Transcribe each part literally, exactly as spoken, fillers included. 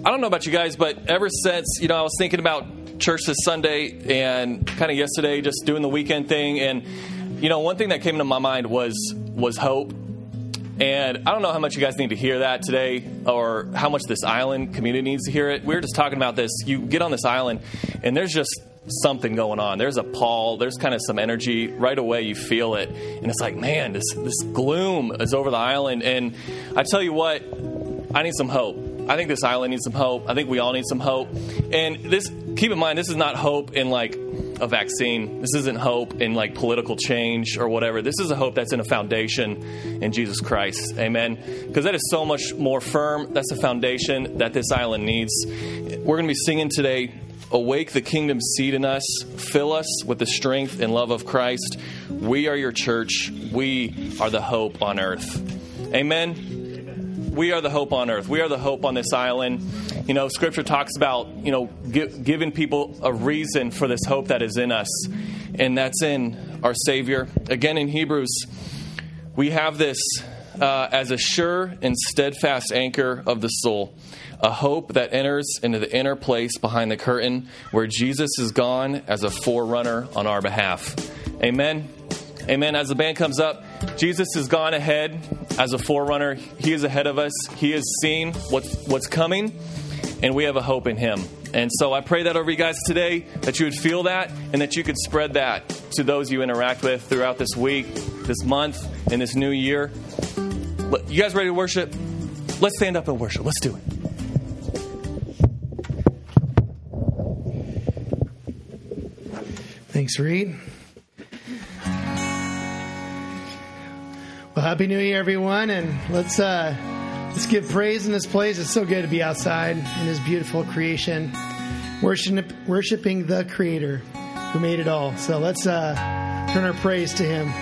I don't know about you guys, but ever since, you know, I was thinking about church this Sunday and kind of yesterday, just doing the weekend thing. And, you know, one thing that came into my mind was was hope. And I don't know how much you guys need to hear that today or how much this island community needs to hear it. We were just talking about this. You get on this island and there's just something going on. There's a pall. There's kind of some energy. Right away you feel it. And it's like, man, this, this gloom is over the island. And I tell you what, I need some hope. I think this island needs some hope. I think we all need some hope. And this, keep in mind, this is not hope in like a vaccine. This isn't hope in like political change or whatever. This is a hope that's in a foundation in Jesus Christ. Amen. Because that is so much more firm. That's a foundation that this island needs. We're going to be singing today, "Awake the Kingdom Seed in Us. Fill us with the strength and love of Christ. We are your church. We are the hope on earth." Amen. We are the hope on earth. We are the hope on this island. You know, Scripture talks about, you know, give, giving people a reason for this hope that is in us. And that's in our Savior. Again, in Hebrews, we have this uh, as a sure and steadfast anchor of the soul. A hope that enters into the inner place behind the curtain where Jesus is gone as a forerunner on our behalf. Amen. Amen. As the band comes up, Jesus has gone ahead as a forerunner. He is ahead of us. He has seen what's, what's coming, and we have a hope in Him. And so I pray that over you guys today, that you would feel that and that you could spread that to those you interact with throughout this week, this month, and this new year. You guys ready to worship? Let's stand up and worship. Let's do it. Thanks, Reed. Well, Happy New Year, everyone, and let's uh, let's give praise in this place. It's so good to be outside in His beautiful creation, worship, worshiping the Creator who made it all. So let's uh, turn our praise to Him.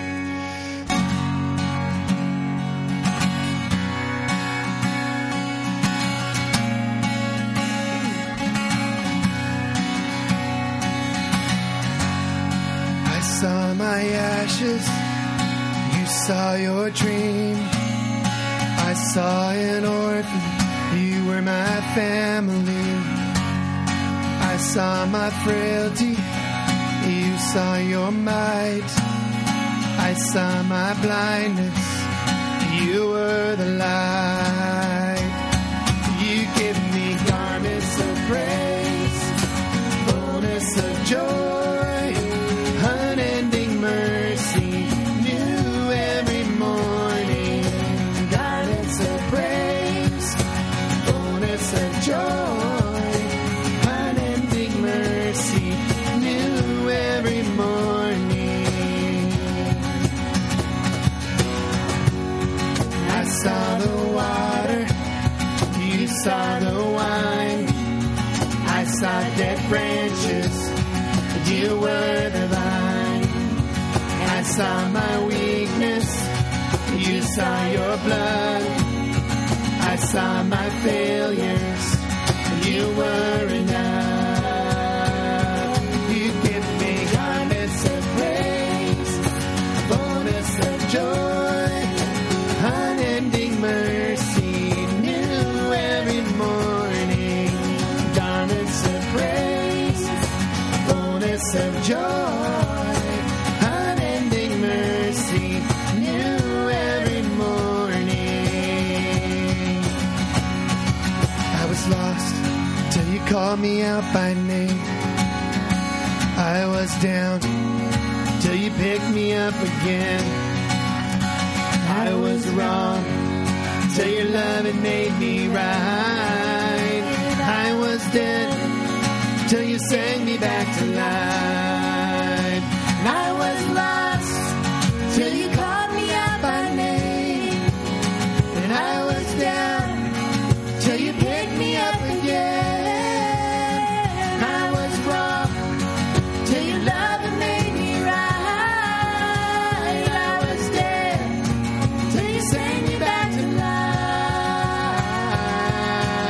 I saw my ashes. Saw your dream. I saw an orphan. You were my family. I saw my frailty. You saw your might. I saw my blindness. You were the light. You give me garments of praise, fullness of joy, unending mercy. Every morning, guidance of praise, fullness of joy, unending mercy, new every morning. I saw the water, you saw the wine. I saw dead branches, you were the vine. I saw my weakness, you saw your blood. I saw my failures, you were enough. You give me garments of praise, fullness of joy, unending mercy, new every morning. Garments of praise, fullness of joy, lost till you called me out by name. I was down till you picked me up again. I was wrong till your love had made me right. I was dead till you sang me back to life. And I was lost till you called me out by name. And I was down till you picked me up again. I was wrong till your love had made me right. I was dead till you sang me back to life.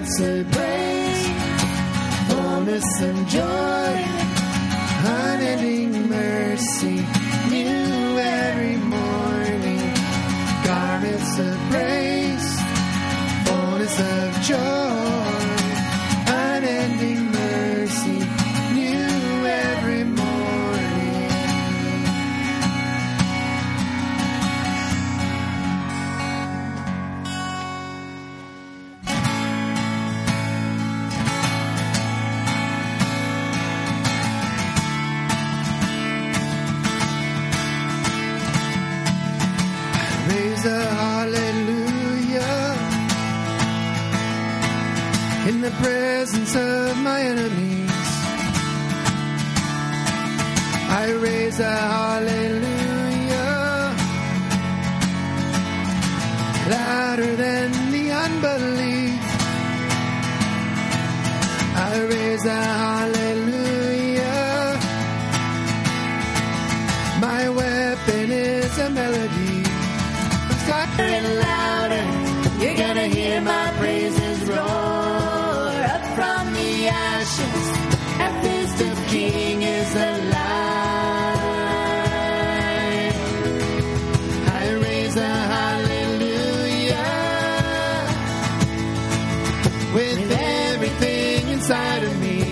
garments of praise, fullness of joy, unending mercy, new every morning. Garments of praise, fullness of joy, unending mercy, new every morning. Raise a hallelujah in the presence of my enemies. I raise a hallelujah louder than the unbelief. I raise a hallelujah. My weapon is a melody. Louder and louder, you're gonna hear my praises roar up from the ashes. Our fist of King is alive. I raise a hallelujah with everything inside of me.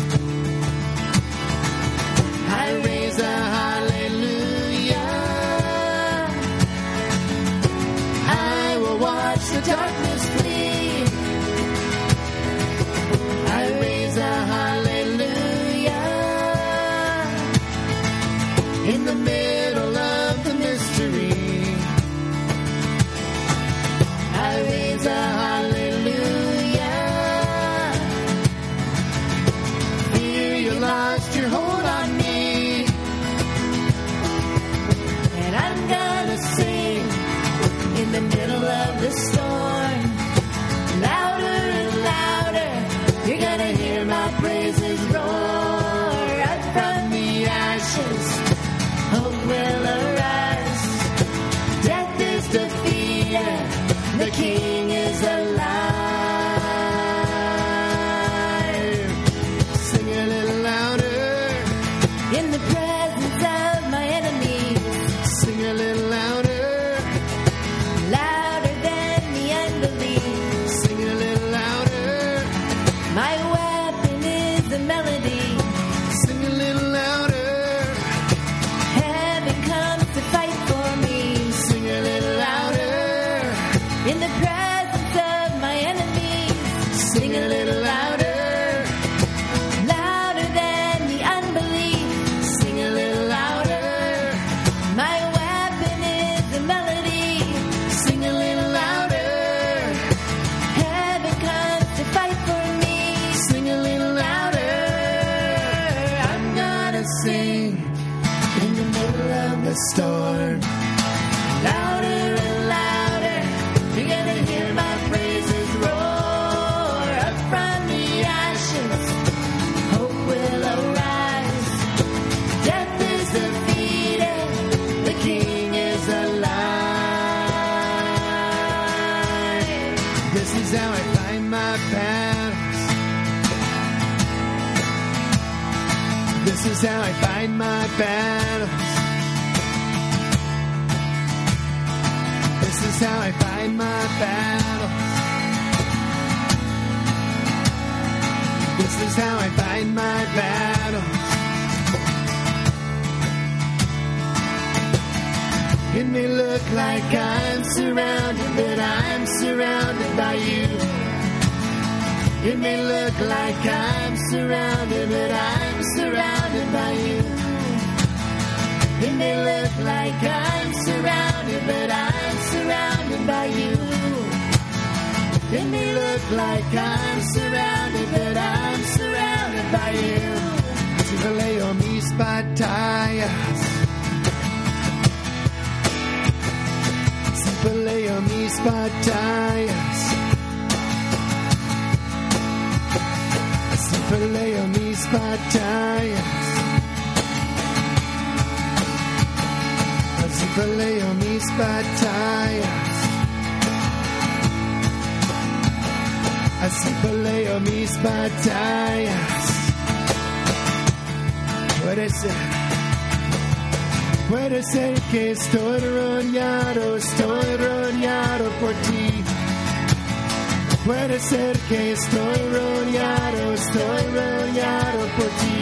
I raise a hallelujah. Watch the darkness flee. I raise a hallelujah in the middle of the mystery. I raise a hallelujah. Fear you lost your hold on me, and I'm gonna sing in the middle of the storm, louder and louder, you're gonna hear my praises roar up from the ashes. Hope will arise. Death is defeated. The King is alive. Sing a little louder in the presence of my enemies. Sing a little louder. Storm, louder and louder, you're gonna hear my praises roar up from the ashes. Hope will arise. Death is defeated. The King is alive. This is how I find my battles. This is how I find my battles. This is how I find my battles. This is how I find my battles. It may look like I'm surrounded, but I'm surrounded by you. It may look like I'm surrounded, but I'm surrounded by you. It may look like I'm surrounded, but I'm surrounded by you. It may look like I'm surrounded, but I'm surrounded by you. Leo mis batallas. Peleo mis batallas. Peleo mis batallas. Peleo mis batallas. así peleo mis batallas. Puede ser, puede ser que estoy rodeado, estoy rodeado por ti. Puede ser que estoy rodeado, estoy rodeado por ti.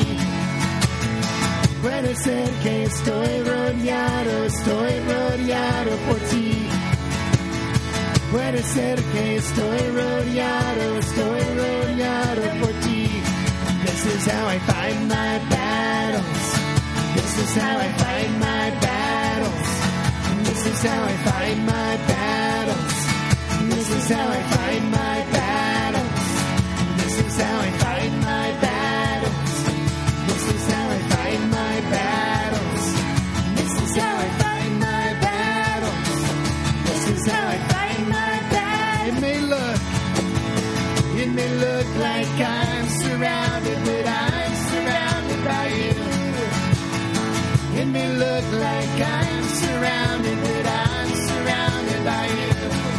Puede ser que estoy rodeado, estoy rodeado por ti. Puede ser que estoy rodeado, estoy rodeado por ti. This is how I fight my battles. This is how I fight my battles. This is how I fight my battles. This is how I fight my battles. This is how I fight my battles. This is how I fight my battles. This is how I fight my battles. This is how I fight my battles. It may look, it may look like I'm surrounded, but I'm surrounded by you. It may look like I'm surrounded, but I'm surrounded by you.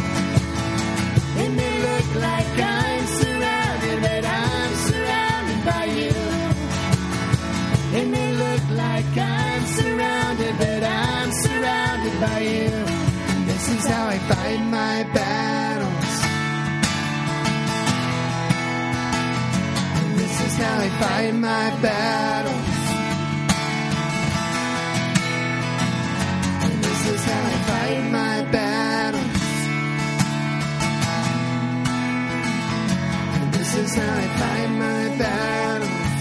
It may look like I'm surrounded, but I'm surrounded by you. It may look like I'm surrounded, but I'm surrounded by you. This is how I fight my battles. This is how I fight my battles. This is how I fight my battles. This is how I fight my battles.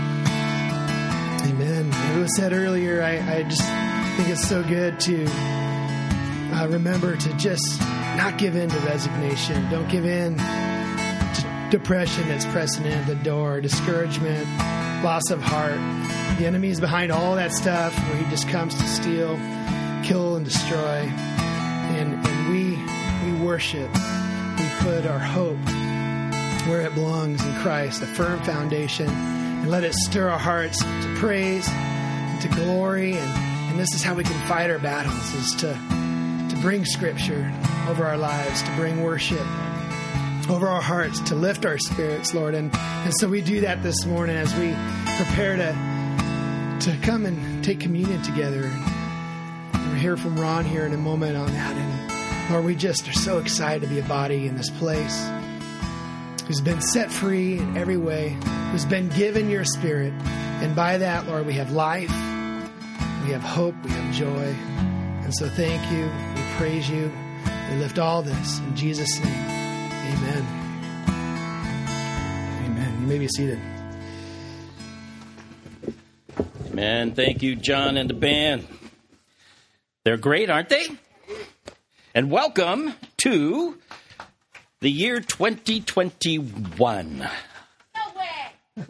Amen. It was said earlier, I, I just think it's so good to uh, remember to just not give in to resignation. Don't give in to depression that's pressing in at the door, discouragement, loss of heart. The enemy is behind all that stuff where he just comes to steal, kill, and destroy. And, and we, we worship. We put our hope where it belongs in Christ, a firm foundation, and let it stir our hearts to praise and to glory. And, and this is how we can fight our battles, is to, to bring Scripture over our lives, to bring worship over our hearts, to lift our spirits, Lord. And, and so we do that this morning as we prepare to, to come and take communion together. We'll hear from Ron here in a moment on that. And Lord, we just are so excited to be a body in this place who's been set free in every way, who's been given your Spirit. And by that, Lord, we have life, we have hope, we have joy. And so thank you, we praise you, we lift all this in Jesus' name. Amen. Amen. You may be seated. Amen. Thank you, John and the band. They're great, aren't they? And welcome to the year twenty twenty-one. No way!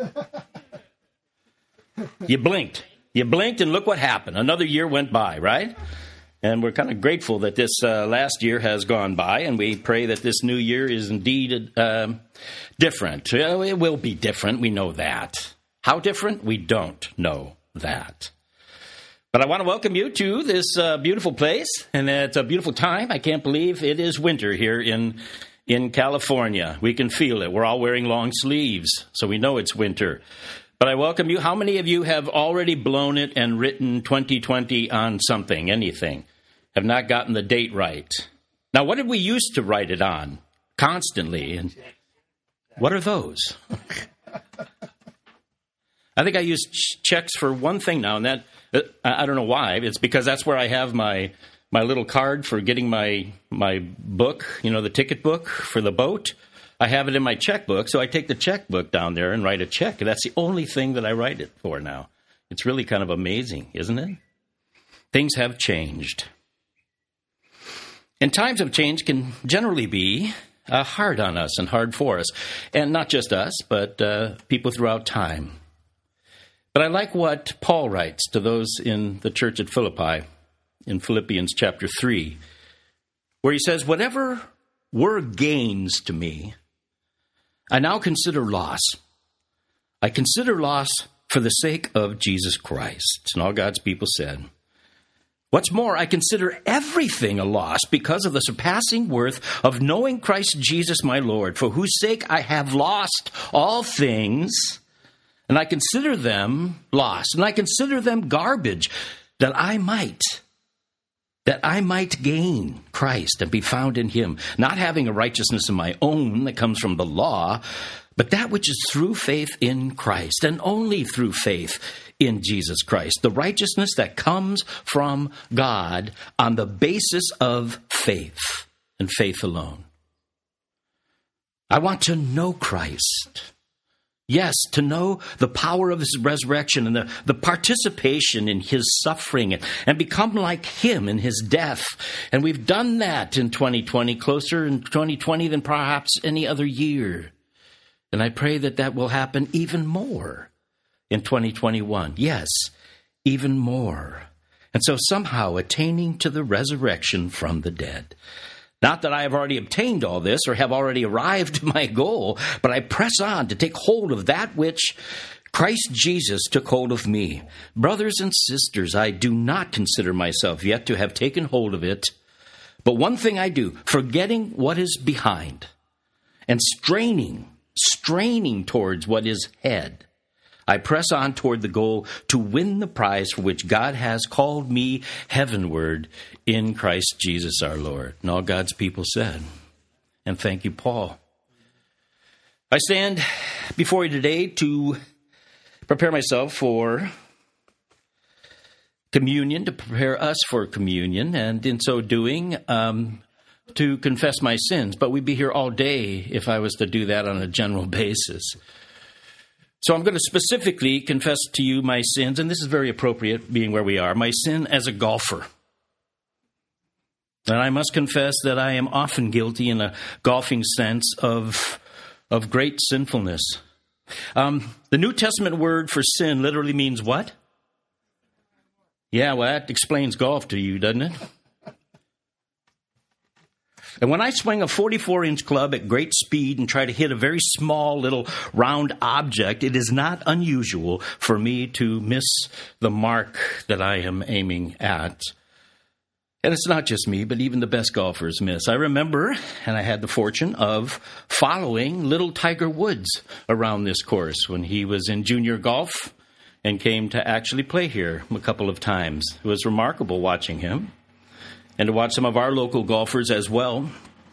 You blinked. You blinked and look what happened. Another year went by, right? And we're kind of grateful that this uh, last year has gone by, and we pray that this new year is indeed uh, different. Uh, it will be different. We know that. How different? We don't know that. But I want to welcome you to this uh, beautiful place, and it's a beautiful time. I can't believe it is winter here in in California. We can feel it. We're all wearing long sleeves, so we know it's winter. But I welcome you. How many of you have already blown it and written twenty twenty on something, anything? Have not gotten the date right? Now, what did we used to write it on constantly? And what are those? I think I use ch- checks for one thing now, and that uh, I don't know why. It's because that's where I have my my little card for getting my my book, you know, the ticket book for the boat. I have it in my checkbook, so I take the checkbook down there and write a check. And that's the only thing that I write it for now. It's really kind of amazing, isn't it? Things have changed. And times of change can generally be uh, hard on us and hard for us. And not just us, but uh, people throughout time. But I like what Paul writes to those in the church at Philippi in Philippians chapter three, where he says, "Whatever were gains to me, I now consider loss. I consider loss for the sake of Jesus Christ." And all God's people said, What's more, I consider everything a loss because of the surpassing worth of knowing Christ Jesus my Lord, for whose sake I have lost all things, and I consider them lost, and I consider them garbage, that I might, that I might gain Christ and be found in him, not having a righteousness of my own that comes from the law, but that which is through faith in Christ, and only through faith in Jesus Christ, the righteousness that comes from God on the basis of faith and faith alone. I want to know Christ. Yes, to know the power of his resurrection and the, the participation in his suffering and, and become like him in his death. And we've done that in twenty twenty, closer in twenty twenty than perhaps any other year. And I pray that that will happen even more in twenty twenty-one. Yes, even more. And so somehow attaining to the resurrection from the dead. Not that I have already obtained all this or have already arrived at my goal, but I press on to take hold of that which Christ Jesus took hold of me. Brothers and sisters, I do not consider myself yet to have taken hold of it. But one thing I do, forgetting what is behind and straining, straining towards what is ahead, I press on toward the goal to win the prize for which God has called me heavenward in Christ Jesus our Lord. And all God's people said, and thank you, Paul. I stand before you today to prepare myself for communion, to prepare us for communion, and in so doing, um, to confess my sins. But we'd be here all day if I was to do that on a general basis. So I'm going to specifically confess to you my sins, and this is very appropriate, being where we are, my sin as a golfer. And I must confess that I am often guilty in a golfing sense of, of great sinfulness. Um, the New Testament word for sin literally means what? Yeah, well, that explains golf to you, doesn't it? And when I swing a forty-four inch club at great speed and try to hit a very small little round object, it is not unusual for me to miss the mark that I am aiming at. And it's not just me, but even the best golfers miss. I remember, and I had the fortune of following little Tiger Woods around this course when he was in junior golf and came to actually play here a couple of times. It was remarkable watching him. And to watch some of our local golfers as well.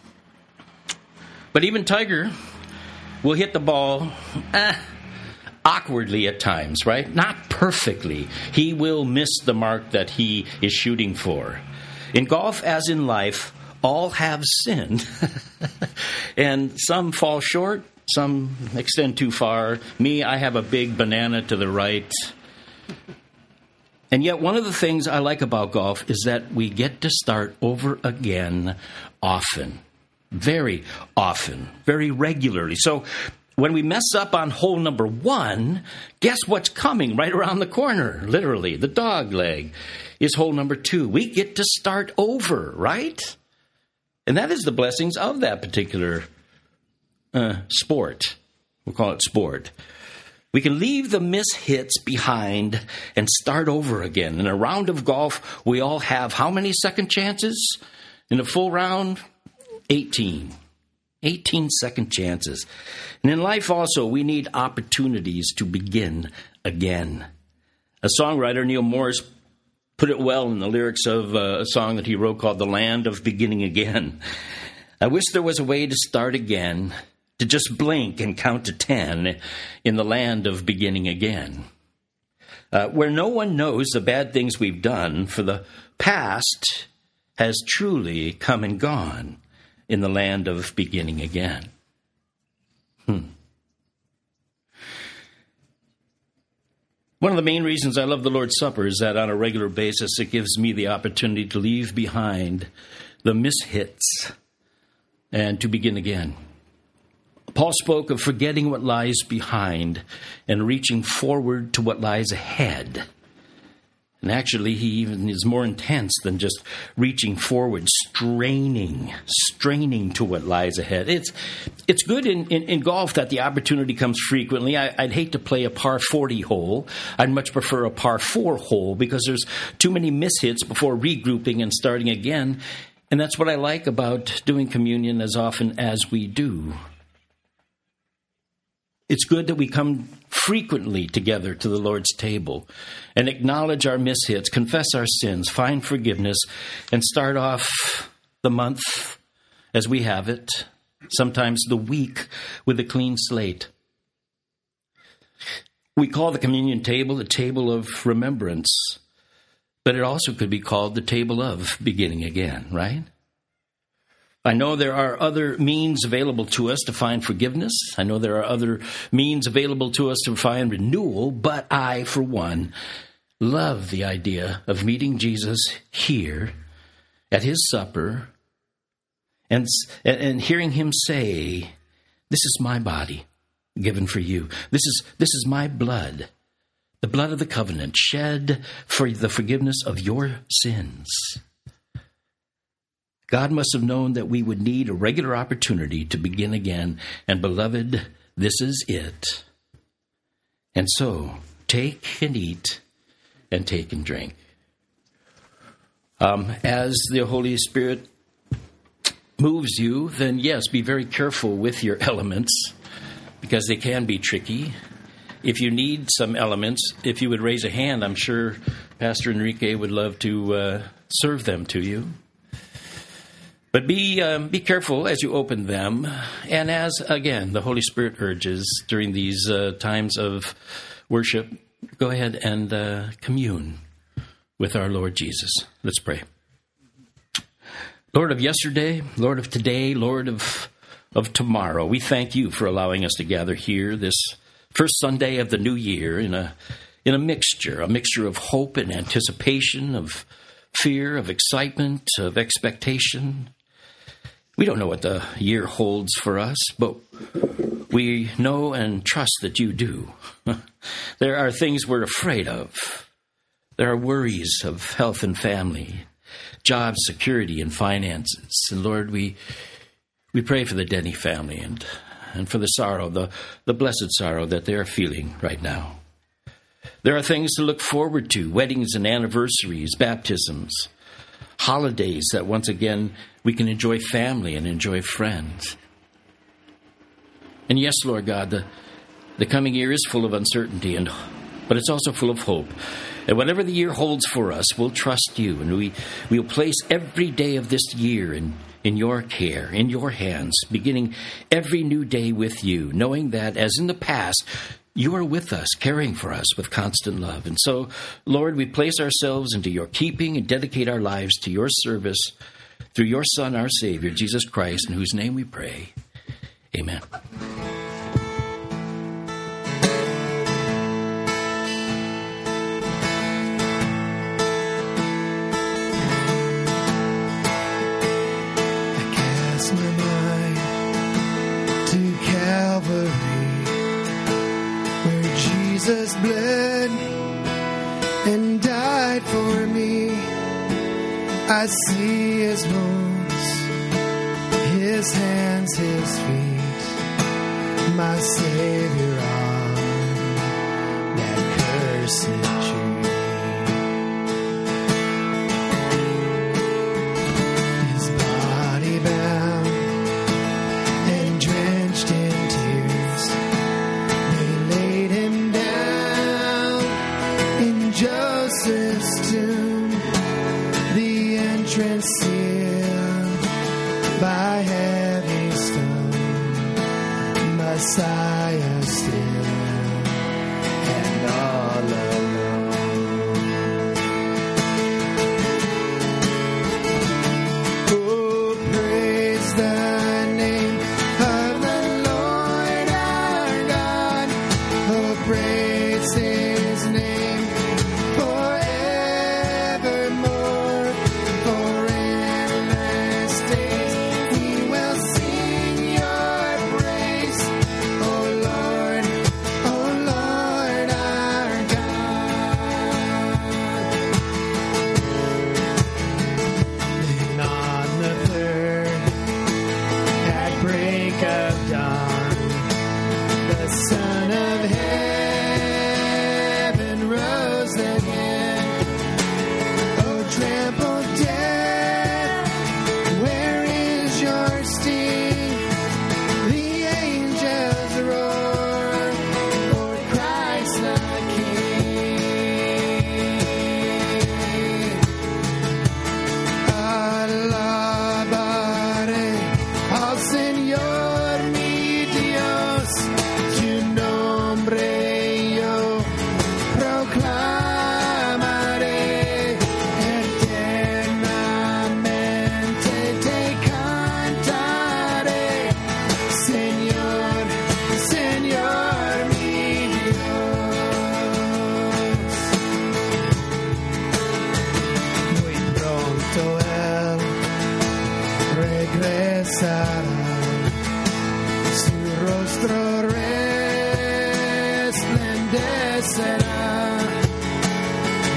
But even Tiger will hit the ball eh, awkwardly at times, right? Not perfectly. He will miss the mark that he is shooting for. In golf, as in life, all have sinned. And some fall short, some extend too far. Me, I have a big banana to the right. And yet one of the things I like about golf is that we get to start over again often, very often, very regularly. So when we mess up on hole number one, guess what's coming right around the corner, literally? The dog leg is hole number two. We get to start over, right? And that is the blessings of that particular uh, sport. We'll call it sport. We can leave the mishits behind and start over again. In a round of golf, we all have how many second chances? In a full round, eighteen. eighteen second chances. And in life also, we need opportunities to begin again. A songwriter, Neil Morris, put it well in the lyrics of a song that he wrote called The Land of Beginning Again. I wish there was a way to start again, to just blink and count to ten in the land of beginning again. Uh, where no one knows the bad things we've done, for the past has truly come and gone in the land of beginning again. Hmm. One of the main reasons I love the Lord's Supper is that on a regular basis it gives me the opportunity to leave behind the mishits and to begin again. Paul spoke of forgetting what lies behind and reaching forward to what lies ahead. And actually, he even is more intense than just reaching forward, straining, straining to what lies ahead. It's it's good in, in, in golf that the opportunity comes frequently. I, I'd hate to play a par forty hole. I'd much prefer a par four hole because there's too many mishits before regrouping and starting again. And that's what I like about doing communion as often as we do. It's good that we come frequently together to the Lord's table and acknowledge our mishits, confess our sins, find forgiveness, and start off the month as we have it, sometimes the week, with a clean slate. We call the communion table the table of remembrance, but it also could be called the table of beginning again, right? I know there are other means available to us to find forgiveness. I know there are other means available to us to find renewal, but I, for one, love the idea of meeting Jesus here at his supper and, and hearing him say, "This is my body given for you. This is, this is my blood, the blood of the covenant shed for the forgiveness of your sins." God must have known that we would need a regular opportunity to begin again. And beloved, this is it. And so, take and eat, and take and drink. Um, as the Holy Spirit moves you, then yes, be very careful with your elements, because they can be tricky. If you need some elements, if you would raise a hand, I'm sure Pastor Enrique would love to uh, serve them to you. But be um, be careful as you open them, and as, again, the Holy Spirit urges during these uh, times of worship, go ahead and uh, commune with our Lord Jesus. Let's pray. Lord of yesterday, Lord of today, Lord of, of tomorrow, we thank you for allowing us to gather here this first Sunday of the new year in a in a mixture, a mixture of hope and anticipation, of fear, of excitement, of expectation. We don't know what the year holds for us, but we know and trust that you do. There are things we're afraid of. There are worries of health and family, job security and finances. And Lord, we we pray for the Denny family and, and for the sorrow, the, the blessed sorrow that they're feeling right now. There are things to look forward to, weddings and anniversaries, baptisms, holidays that once again we can enjoy family and enjoy friends. And yes, Lord God, the, the coming year is full of uncertainty, and but it's also full of hope. And whatever the year holds for us, we'll trust you, and we, we'll place every day of this year in, in your care, in your hands, beginning every new day with you, knowing that, as in the past, you are with us, caring for us with constant love. And so, Lord, we place ourselves into your keeping and dedicate our lives to your service through your Son, our Savior, Jesus Christ, in whose name we pray. Amen. I cast my mind to Calvary, where Jesus bled and died for me. I see his wounds, his hands, his feet, my Savior on that cursed tree. His body bound and drenched in tears, they laid him down in Joseph's tomb. The entrance sealed by heavy stone, Messiah still and all alone. Oh, praise the name of the Lord our God. Oh, praise his name forevermore. For endless days we will sing your praise. Oh,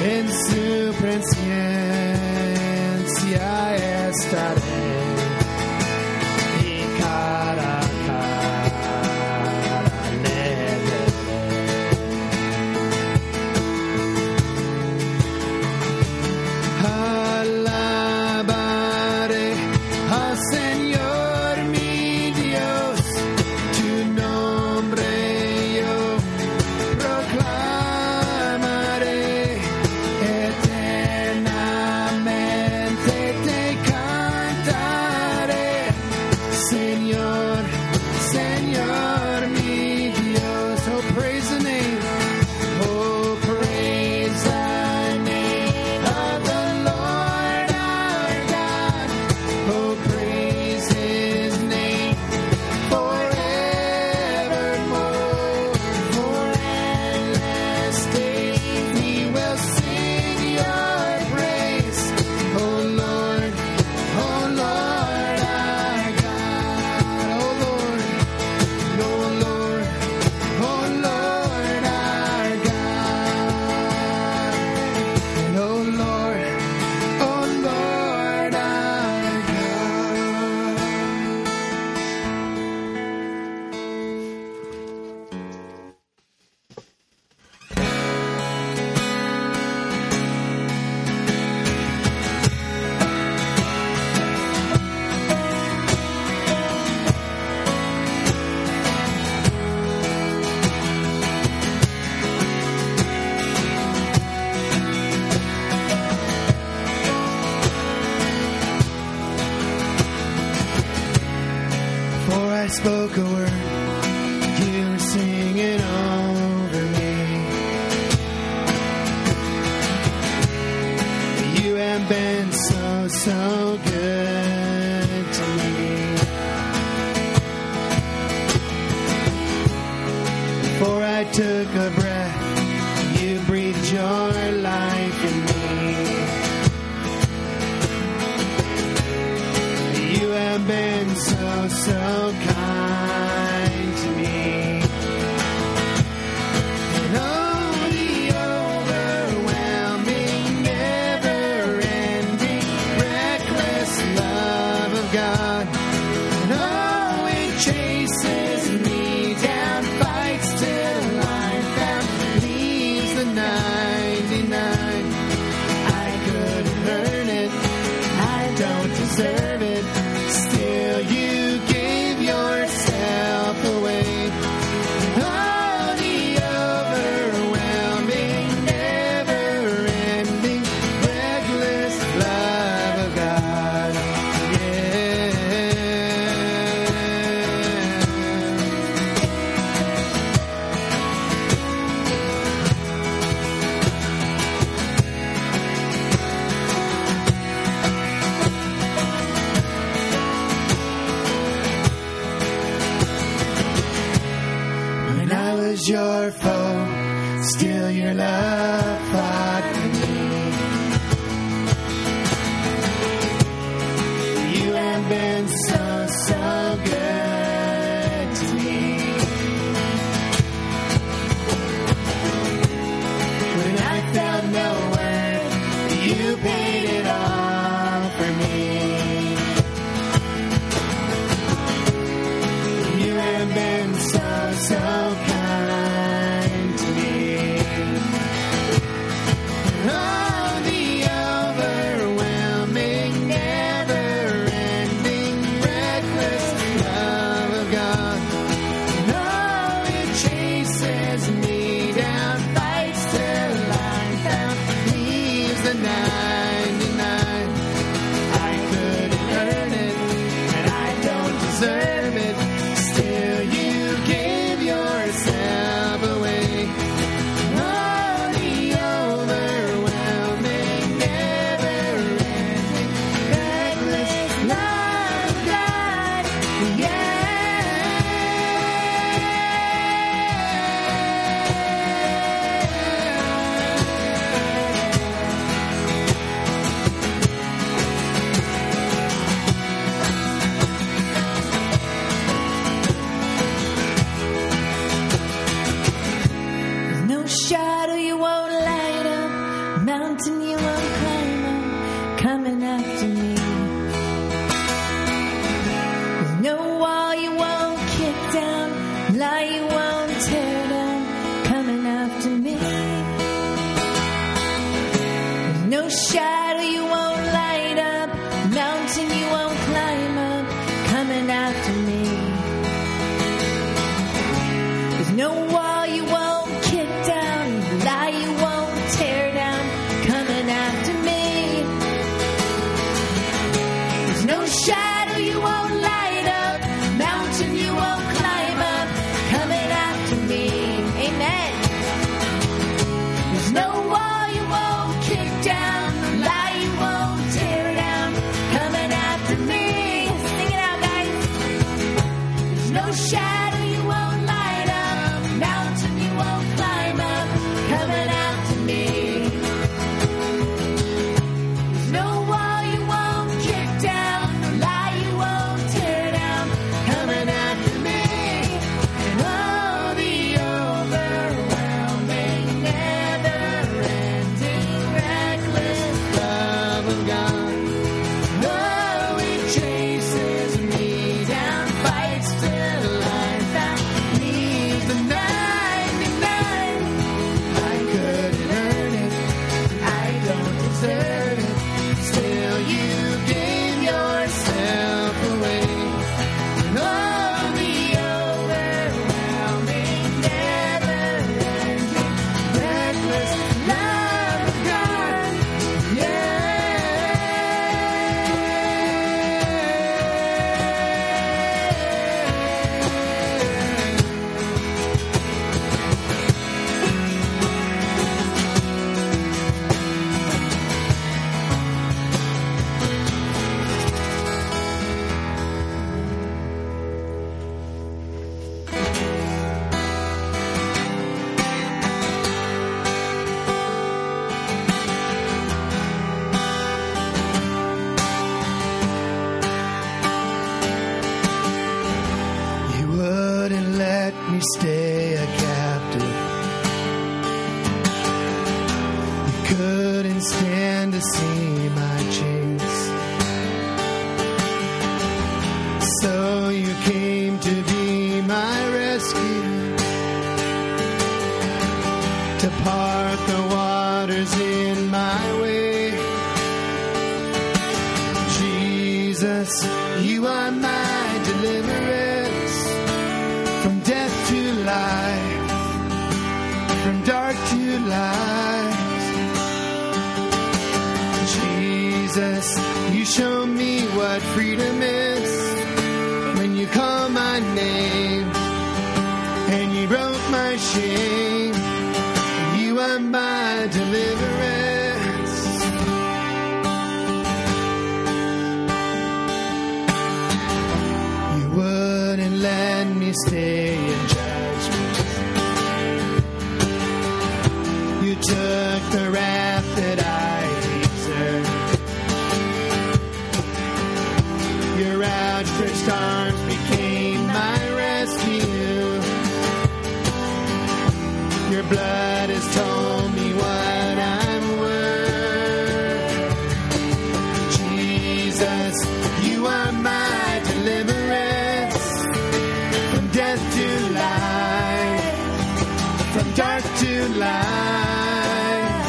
en su presencia estaré. Y cara a cara le veré. Alabaré al Señor mi Dios, tu nombre yo proclamaré, eternamente te cantaré, Señor, Señor mi Dios. Oh, praise the name, oh, praise the name of the Lord our God, oh, praise His name forevermore. For endless days we will sing your praise, oh Lord, oh Lord our God, oh Lord, oh Lord, oh Lord our God, and oh Lord, oh Lord our For I spoke a word, you were singing over me. You have been so, so good to me. Before I took a breath, you breathed your life in me. You have been so, so kind to me. And oh, the overwhelming, never-ending, reckless love of God. And oh, it chases me down, fights till I'm found, leaves the ninety-nine. I couldn't earn it, I don't deserve it. Still, you gave yourself away. Oh, the overwhelming, never-ending, reckless love of God. Yeah. When I was your foe, still your love fought for me. You have been so, so good to me. When I found no worth, you paid it all for me. You have been so, so kind to me. Oh, the overwhelming, never-ending, reckless love of God. Oh, it chases me down, fights till I'm found, leaves the ninety-nine. I couldn't earn it, and I don't deserve it. Still, you gave yourself away. Oh, the overwhelming, mountain you won't climb up, coming after me. There's no wall you won't kick down, lie you won't tear down, coming after me. There's no shadow you won't light up, mountain you won't climb up, coming after me. There's no wall you won't kick down, lie you won't tear down, coming after me. There's no shadow you won't light up, mountain you won't climb up, coming after me. Amen. There's no wall you won't kick down, lie you won't tear down, coming after me. Sing it out, guys. There's no shadow you won't light up, mountain you won't climb up, coming after me. There's no wall you won't kick down, lie you won't tear down, coming after me. And oh, the overwhelming, never-ending, reckless love of God. Oh, it chases me down, fights till I'm found, leaves the ninety-nine. I couldn't earn it, I don't deserve it, still you gave yourself away. Oh, the overwhelming, never-ending, reckless love of God. Yeah. You wouldn't let me stay a captive. You couldn't stand to see my chains. So you came to be my rescue, to part the waters in my way. Jesus, you are my deliverance, from death to life, from dark to light. Jesus, you show me what freedom is, when you call my name, and you broke my shame. You are my deliverance. You wouldn't let me stay in judgment. You took the wrath that I deserved. Your outstretched arms became my rescue. Your blood has told me what I'm worth. Jesus, you are my deliverance, from death to life, from dark to light.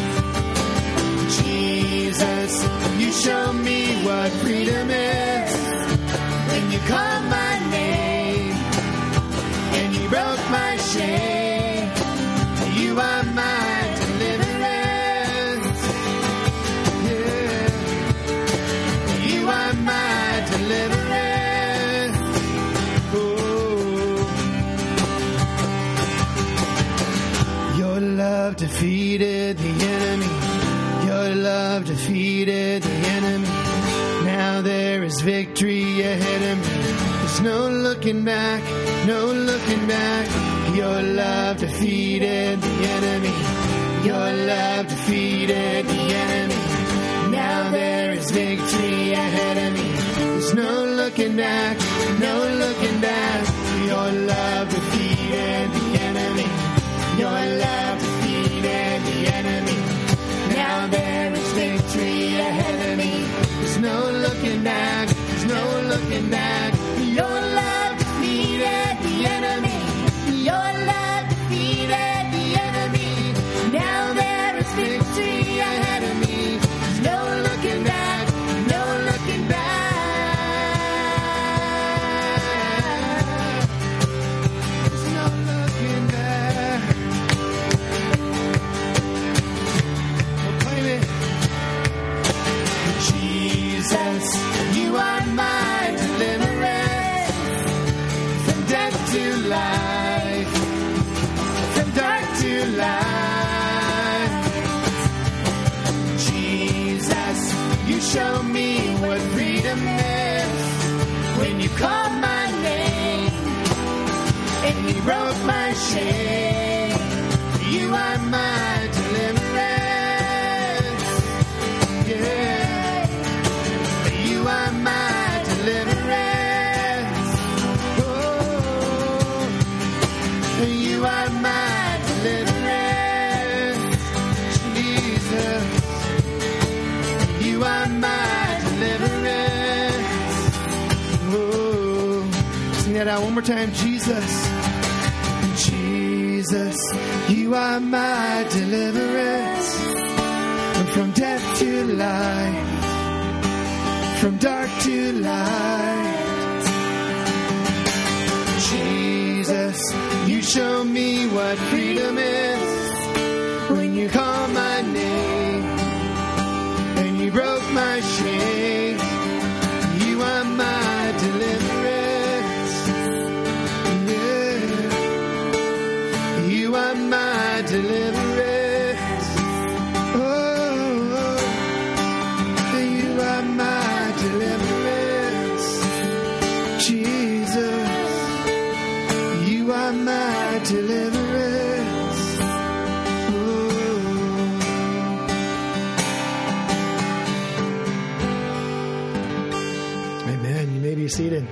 Jesus, you show me what freedom is, when you called my name, and you broke my shame. You are my deliverance. Yeah. You are my deliverance. Oh. Your love defeated the enemy. Your love defeated the enemy. Now there is victory ahead of me. There's no looking back, no looking back. Your love defeated the enemy. Your love defeated the enemy. Now there is victory ahead of me. There's no looking back, no looking back. Your love defeated the enemy. Your love defeated the enemy. looking back. There's no looking back. Your love defeated the enemy. Your love defeated the enemy. Now there is victory ahead of me. There's no looking back. No looking back. There's no looking back. Proclaim it. Jesus, you are my deliverance from death to life, from dark to light. Jesus, you show me what freedom is when you call my name and you broke my shame. You are my deliverance. Yeah. You are my deliverance. Oh, you are my deliverance. Jesus, you are my deliverance. Oh, sing that out one more time. Jesus, Jesus, you are my deliverance. From death to life, from dark to light. Jesus, you show me what freedom is when you call my name and you broke my shame. You are my deliverance. Yeah. You are my deliverance. My deliverance. Ooh. Amen. You may be seated.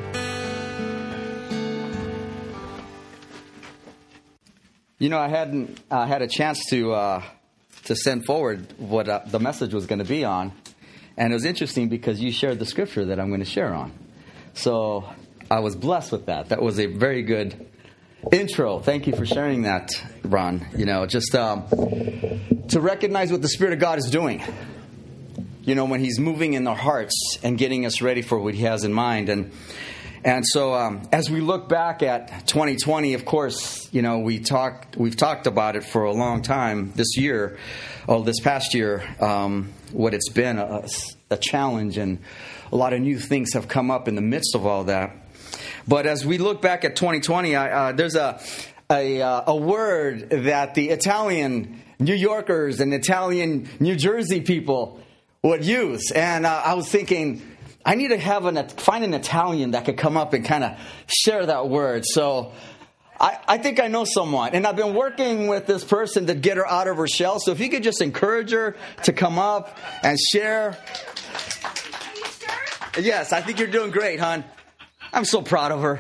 You know, I hadn't uh, had a chance to uh, to send forward what uh, the message was going to be on, and it was interesting because you shared the scripture that I'm going to share on. So I was blessed with that. That was a very good intro. Thank you for sharing that, Ron. You know, just um, to recognize what the Spirit of God is doing. You know, when He's moving in our hearts and getting us ready for what He has in mind. And and so um, as we look back at twenty twenty, of course, you know, we talked, we've talked about it for a long time this year, oh, this past year, um, what it's been, a, a challenge, and a lot of new things have come up in the midst of all that. But as we look back at twenty twenty, I, uh, there's a, a a word that the Italian New Yorkers and Italian New Jersey people would use, and uh, I was thinking, I need to have an find an Italian that could come up and kind of share that word. So I, I think I know someone, and I've been working with this person to get her out of her shell. So if you could just encourage her to come up and share. Are you sure? Yes, I think you're doing great, hon. I'm so proud of her.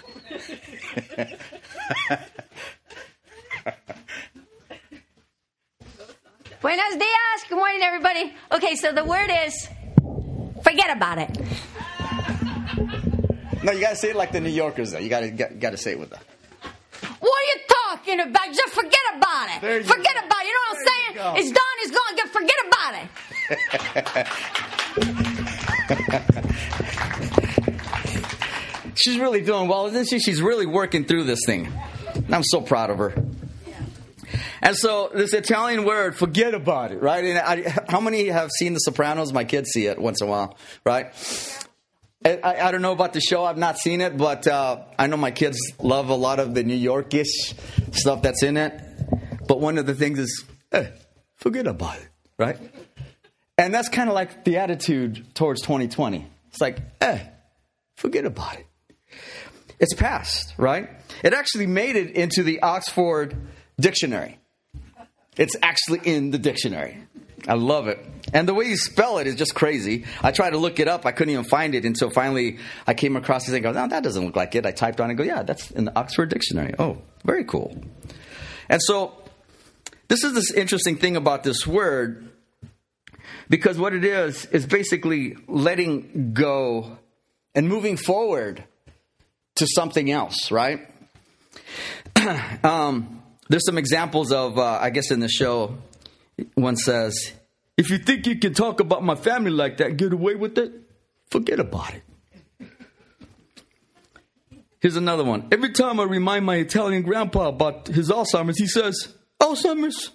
Buenos dias. Good morning, everybody. Okay, so the word is forget about it. No, you got to say it like the New Yorkers, though. You got to got to say it with them. What are you talking about? Just forget about it. There you forget go. about it. You know what I'm saying? Go. It's done. It's gone. Just forget about it. She's really doing well, isn't she? She's really working through this thing. And I'm so proud of her. And so this Italian word, forget about it, right? And I, how many have seen The Sopranos? My kids see it once in a while, right? I, I don't know about the show. I've not seen it, but uh, I know my kids love a lot of the New Yorkish stuff that's in it. But one of the things is, eh, forget about it, right? And that's kind of like the attitude towards twenty twenty. It's like, eh, forget about it. It's past, right? It actually made it into the Oxford Dictionary. It's actually in the dictionary. I love it. And the way you spell it is just crazy. I tried to look it up. I couldn't even find it until finally I came across it and go, no, that doesn't look like it. I typed on it and go, yeah, that's in the Oxford Dictionary. Oh, very cool. And so this is this interesting thing about this word Because what it is, is basically letting go and moving forward to something else, right? um, there's some examples of, uh, I guess in the show, one says, if you think you can talk about my family like that and get away with it, forget about it. Here's another one. Every time I remind my Italian grandpa about his Alzheimer's, he says, Alzheimer's?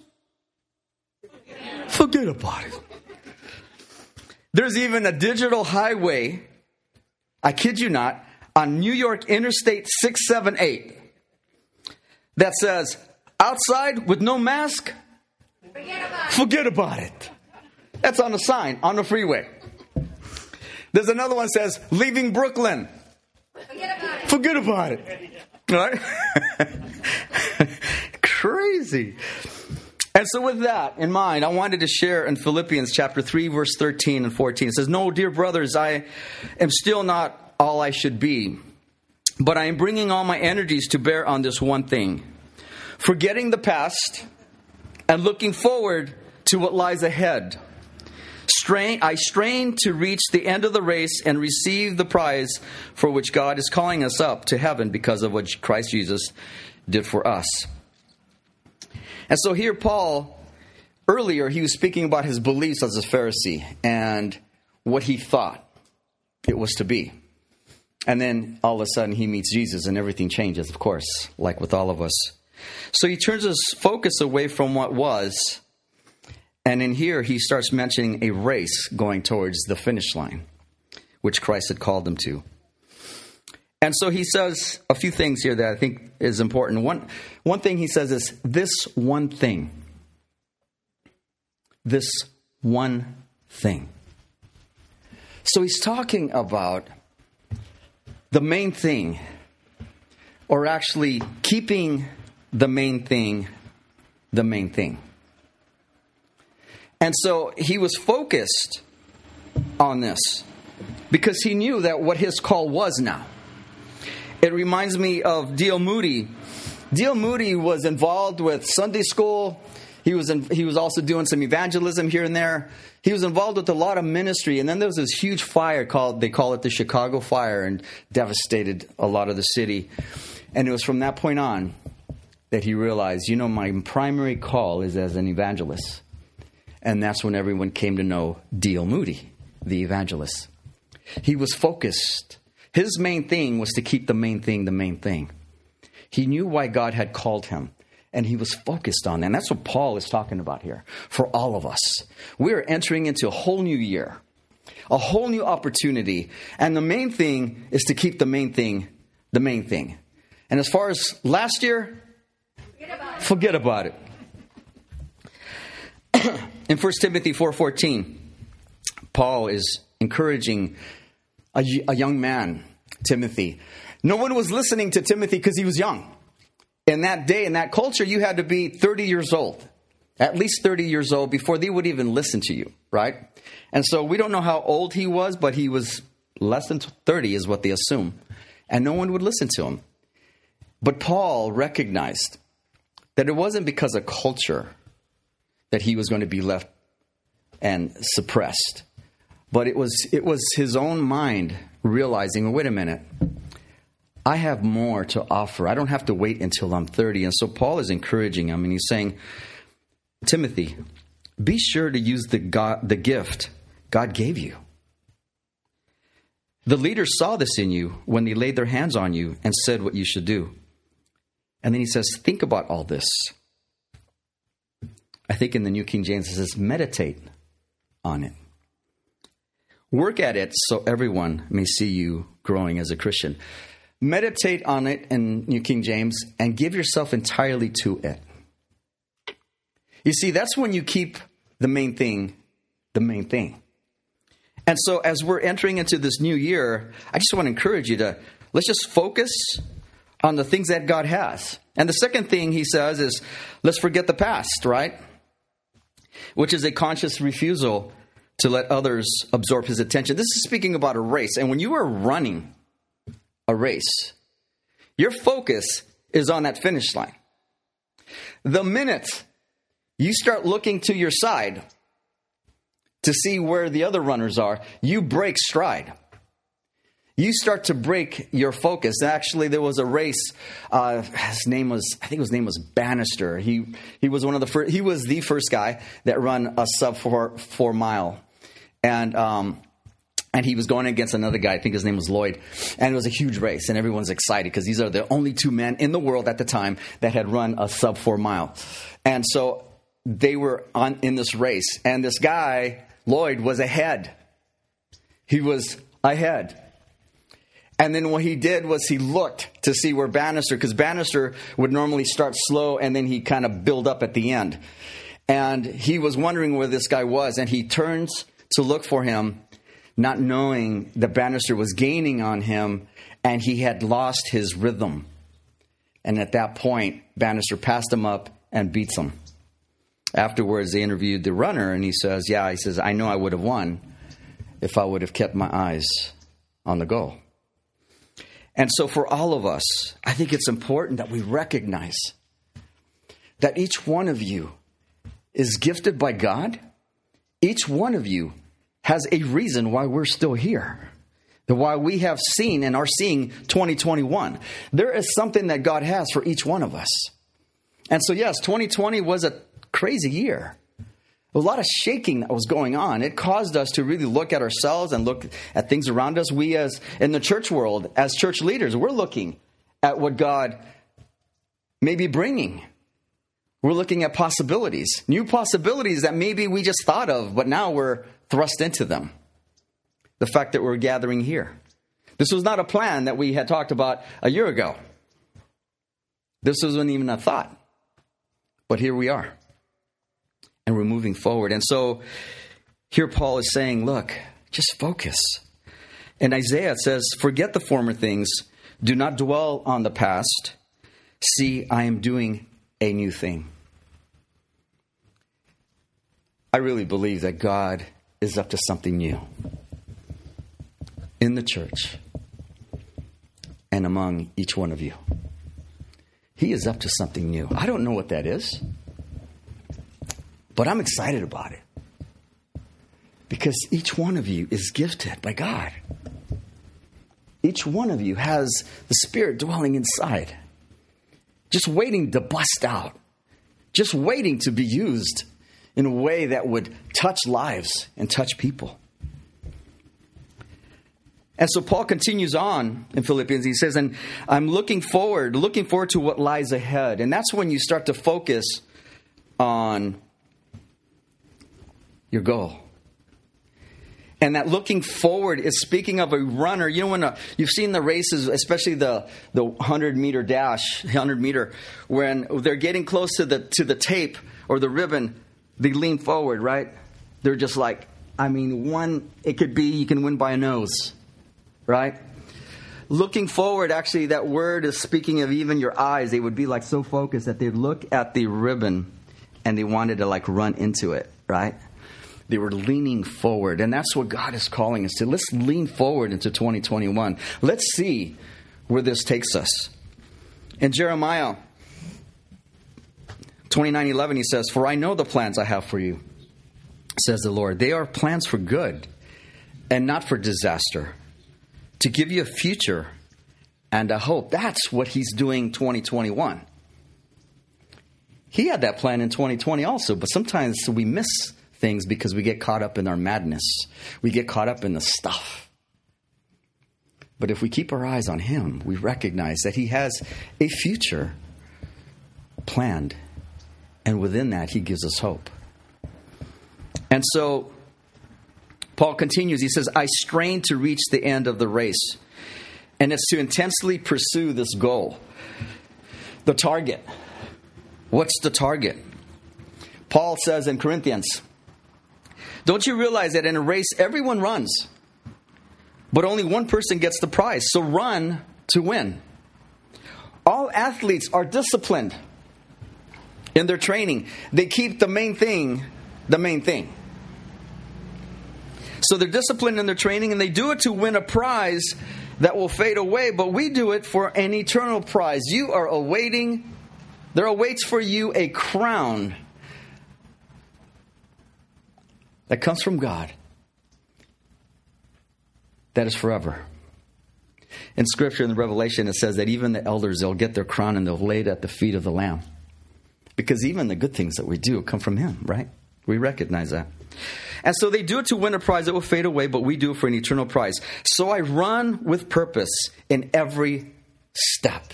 Forget about it. There's even a digital highway, I kid you not, on New York Interstate six seventy-eight that says, outside with no mask, forget about it. Forget about it. That's on the sign, on the freeway. There's another one that says, leaving Brooklyn. Forget about it. Forget about it. All right? Crazy. And so with that in mind, I wanted to share in Philippians chapter three, verse thirteen and fourteen. It says, no, dear brothers, I am still not all I should be, but I am bringing all my energies to bear on this one thing, forgetting the past and looking forward to what lies ahead. Strain, I strain to reach the end of the race and receive the prize for which God is calling us up to heaven because of what Christ Jesus did for us. And so here Paul, earlier he was speaking about his beliefs as a Pharisee and what he thought it was to be. And then all of a sudden he meets Jesus and everything changes, of course, like with all of us. So he turns his focus away from what was. And in here he starts mentioning a race going towards the finish line, which Christ had called him to. And so he says a few things here that I think is important. One, one thing he says is this one thing. This one thing. So he's talking about the main thing, or actually keeping the main thing the main thing. And so he was focused on this because he knew that what his call was now. It reminds me of D L Moody. D L Moody was involved with Sunday school. He was in, he was also doing some evangelism here and there. He was involved with a lot of ministry. And then there was this huge fire called, they call it the Chicago Fire, and devastated a lot of the city. And it was from that point on that he realized, you know, my primary call is as an evangelist. And that's when everyone came to know D L Moody, the evangelist. He was focused. His main thing was to keep the main thing the main thing. He knew why God had called him, and he was focused on that. And that's what Paul is talking about here for all of us. We're entering into a whole new year, a whole new opportunity. And the main thing is to keep the main thing the main thing. And as far as last year, forget about it. Forget about it. In First Timothy four fourteen, Paul is encouraging a, a young man, Timothy. No one was listening to Timothy because he was young. In that day, in that culture, you had to be thirty years old, at least thirty years old, before they would even listen to you, right? And so we don't know how old he was, but he was less than thirty is what they assume. And no one would listen to him. But Paul recognized that it wasn't because of culture that he was going to be left and suppressed. But it was it was his own mind realizing, wait a minute, I have more to offer. I don't have to wait until I'm thirty. And so Paul is encouraging him, and he's saying, Timothy, be sure to use the God, the gift God gave you. The leaders saw this in you when they laid their hands on you and said what you should do. And then he says, think about all this. I think in the New King James it says, meditate on it. Work at it so everyone may see you growing as a Christian. Meditate on it in New King James and give yourself entirely to it. You see, that's when you keep the main thing the main thing. And so as we're entering into this new year, I just want to encourage you to, let's just focus on the things that God has. And the second thing he says is, let's forget the past, right? Which is a conscious refusal to let others absorb his attention. This is speaking about a race. And when you are running a race, your focus is on that finish line. The minute you start looking to your side, to see where the other runners are, you break stride. You start to break your focus. Actually, there was a race. Uh, his name was, I think his name was Bannister. He he was one of the first. He was the first guy that run a sub four four mile, and um, and he was going against another guy. I think his name was Lloyd, and it was a huge race, and everyone's excited because these are the only two men in the world at the time that had run a sub four mile, and so they were on in this race, and this guy Lloyd was ahead. He was ahead. And then what he did was he looked to see where Bannister, because Bannister would normally start slow and then he kind of build up at the end. And he was wondering where this guy was, and he turns to look for him, not knowing that Bannister was gaining on him and he had lost his rhythm. And at that point, Bannister passed him up and beats him. Afterwards, they interviewed the runner, and he says, yeah, he says, I know I would have won if I would have kept my eyes on the goal. And so for all of us, I think it's important that we recognize that each one of you is gifted by God. Each one of you has a reason why we're still here, that why we have seen and are seeing twenty twenty-one. There is something that God has for each one of us. And so, yes, twenty twenty was a crazy year. A lot of shaking that was going on. It caused us to really look at ourselves and look at things around us. We as in the church world, as church leaders, we're looking at what God may be bringing. We're looking at possibilities, new possibilities that maybe we just thought of, but now we're thrust into them. The fact that we're gathering here. This was not a plan that we had talked about a year ago. This wasn't even a thought. But here we are. And we're moving forward. And so here Paul is saying, look, just focus. And Isaiah says, forget the former things. Do not dwell on the past. See, I am doing a new thing. I really believe that God is up to something new in the church and among each one of you. He is up to something new. I don't know what that is. But I'm excited about it because each one of you is gifted by God. Each one of you has the Spirit dwelling inside, just waiting to bust out, just waiting to be used in a way that would touch lives and touch people. And so Paul continues on in Philippians. He says, and I'm looking forward, looking forward to what lies ahead. And that's when you start to focus on your goal. And that looking forward is speaking of a runner. You know, when a, you've seen the races, especially the the one hundred meter dash, one hundred meter, when they're getting close to the to the tape or the ribbon, they lean forward, right? They're just like, I mean, one, it could be you can win by a nose, right? Looking forward, actually, that word is speaking of even your eyes. They would be like so focused that they'd look at the ribbon and they wanted to like run into it, right? They were leaning forward. And that's what God is calling us to. Let's lean forward into twenty twenty-one. Let's see where this takes us. In Jeremiah twenty-nine eleven, he says, for I know the plans I have for you, says the Lord. They are plans for good and not for disaster, to give you a future and a hope. That's what he's doing twenty twenty-one. He had that plan in twenty twenty also, but sometimes we miss things because we get caught up in our madness. We get caught up in the stuff. But if we keep our eyes on him, we recognize that he has a future planned. And within that, he gives us hope. And so Paul continues. He says, I strain to reach the end of the race. And it's to intensely pursue this goal. The target. What's the target? Paul says in Corinthians, don't you realize that in a race, everyone runs, but only one person gets the prize? So run to win. All athletes are disciplined in their training. They keep the main thing, the main thing. So they're disciplined in their training, and they do it to win a prize that will fade away, but we do it for an eternal prize. You are awaiting, there awaits for you a crown that comes from God that is forever. In Scripture, in the Revelation, it says that even the elders, they'll get their crown and they'll lay it at the feet of the Lamb. Because even the good things that we do come from Him, right? We recognize that. And so they do it to win a prize that will fade away, but we do it for an eternal prize. So I run with purpose in every step.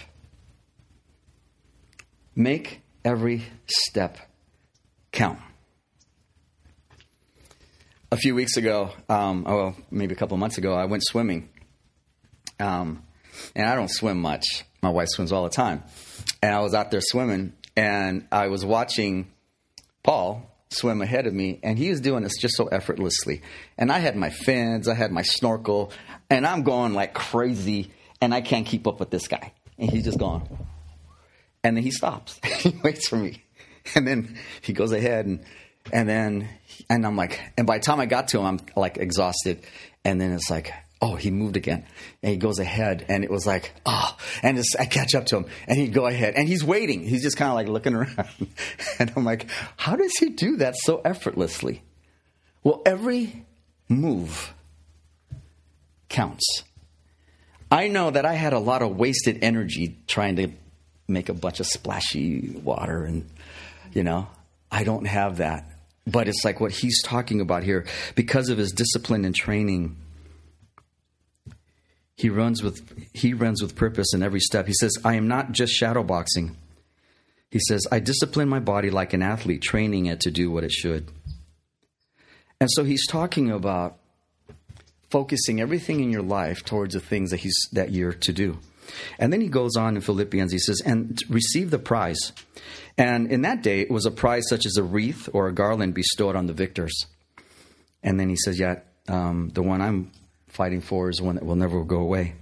Make every step count. A few weeks ago, um, oh, well, maybe a couple months ago, I went swimming. Um, and I don't swim much. My wife swims all the time. And I was out there swimming, and I was watching Paul swim ahead of me, and he was doing this just so effortlessly. And I had my fins, I had my snorkel, and I'm going like crazy, and I can't keep up with this guy. And he's just going. And then he stops. He waits for me. And then he goes ahead, and and then, and I'm like, and by the time I got to him, I'm like exhausted. And then it's like, oh, he moved again. And he goes ahead, and it was like, oh, and it's, I catch up to him, and he'd go ahead. And he's waiting. He's just kind of like looking around. And I'm like, how does he do that so effortlessly? Well, every move counts. I know that I had a lot of wasted energy trying to make a bunch of splashy water, and, you know, I don't have that. But it's like what he's talking about here. Because of his discipline and training, He runs with he runs with purpose in every step. He says, I am not just shadow boxing. He says, I discipline my body like an athlete, training it to do what it should. And so he's talking about focusing everything in your life towards the things that he's that you're to do. And then he goes on in Philippians, he says, and receive the prize. And in that day, it was a prize such as a wreath or a garland bestowed on the victors. And then he says, yeah, um, the one I'm fighting for is one that will never go away.